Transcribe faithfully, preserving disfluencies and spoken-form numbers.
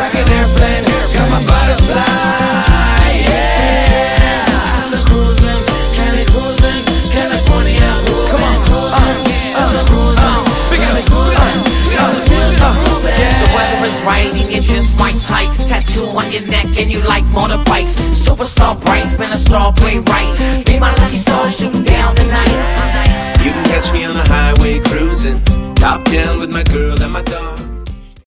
like an airplane. Got my butterfly, yeah. Southern cruising, Cali cruising, California. Come on, cruising, Southern cruising, Cali cruising, California cruising. The weather is right and you're just my type. Tattoo on your neck and you like motorbikes. Superstar bright, spin a strawberry right. Be